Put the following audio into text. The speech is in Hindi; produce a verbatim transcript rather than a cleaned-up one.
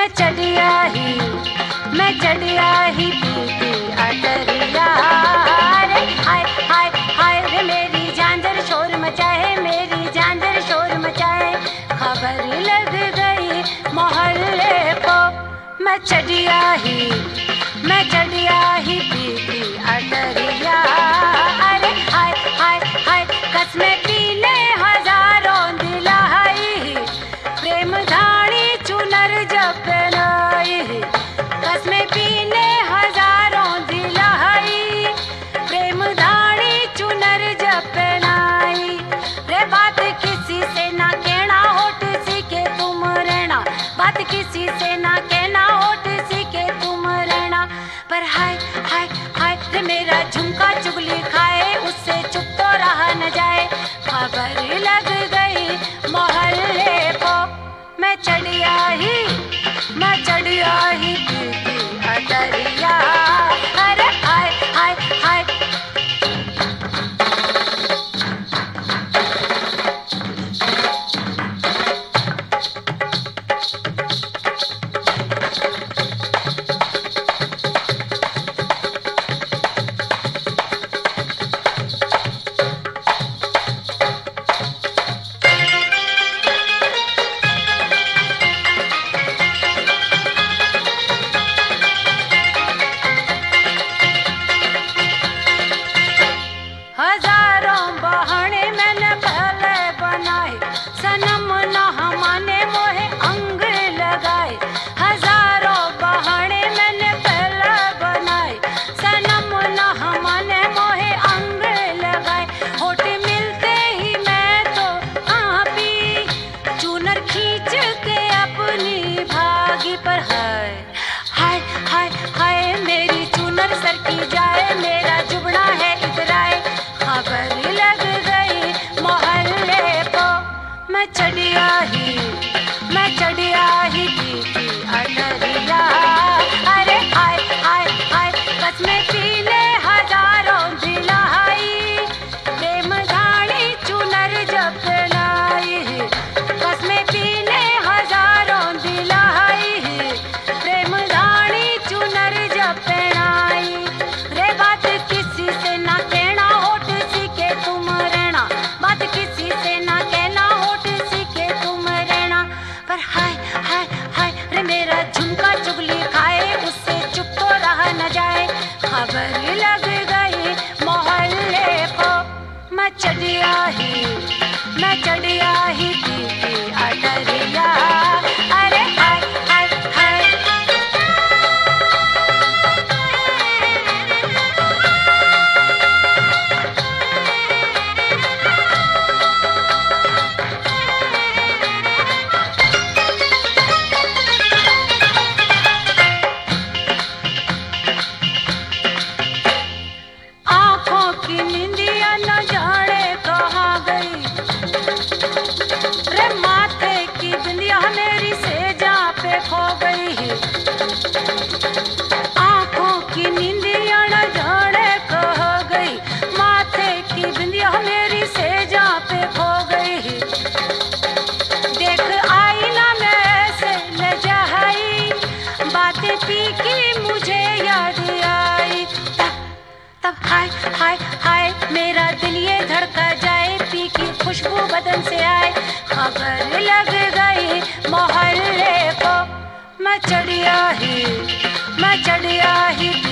मैं चढ़िया ही मैं चढ़िया ही पीती अटरिया। रे हाय हाय हाय रे मेरी झांझर शोर मचाए, मेरी झांझर शोर मचाए। खबर लग गई मोहल्ले को, मैं चढ़िया ही मैं चढ़िया ही पीती अटरिया। अरे हाय हाय हाय कसमें पीने हजारों दिलाई, प्रेम धानी चुनर जपनाई। कसमें पीने हजारों दिलाई, प्रेम धानी चुनर जपनाई। रे बात किसी से ना कहना, होठ सीखे तुम रहना। बात किसी से ना कहना, होठ सीखे तुम रहना। पर हाय हाय हाय रे मेरा झुमका चुगली खाए, उससे चुप तो रहा न जाए। खबर लग गई मोहल्ले को, मैं चढ़िया ही मैं चढ़िया ही पीती अटरिया। अरे हाय हाय हाय हजारों बहाने मैंने पहले बनाए, सनम न माने मोहे अंग लगाए। हजारों बहाने मैंने पहले बनाए, सनम न माने मोहे अंग लगाए। होठ मिलते ही मैं तो आपी चूनर खींच के अपनी भागी। पर हाय हाय हाय हाय मेरी चूनर सर की जाए, मेरा जुबड़ा है इधर आए। खबर लग गई मोहल्ले को, मैं चढ़िया ही मैं चढ़िया ही पीती अटरिया। अरे हाय हाय हाय कसमें पीने हजारों दिलाई, प्रेम धानी चुनर जपनाई। कसमें पीने हजारों दिलाई, प्रेम धानी चुनर जपनाई। रे बात किसी से ना कहना, होठ सीखे तुम रहना। बात किसी से ना कहना, होठ सीखे तुम रहना। पर हाय हाय हाय रे मेरा झुमका चुगली खाए, उससे चुप तो रहा न जाए। खबर लग गई मोहल्ले को, मैं चढ़िया ही मैं चढ़िया ही पीती अटरिया। अरे हाय हाय हाय आँखों की निंदिया न जाने कहाँ गई, रे माथे की बिंदिया मेरी सेजा पे खो गई। आँखों की निंदिया न जाने कहाँ गई, माथे की बिंदिया मेरी सेजा पे खो गई। देख आईना में ऐसे लजाई, बातें पी की मुझे याद आई। तब हाय हाय हाय मेरा दिल ये धड़का जाए, पी की खुशबू बदन से आए। खबर लग गई मोहल्ले को, मैं चढ़िया ही मैं चढ़िया ही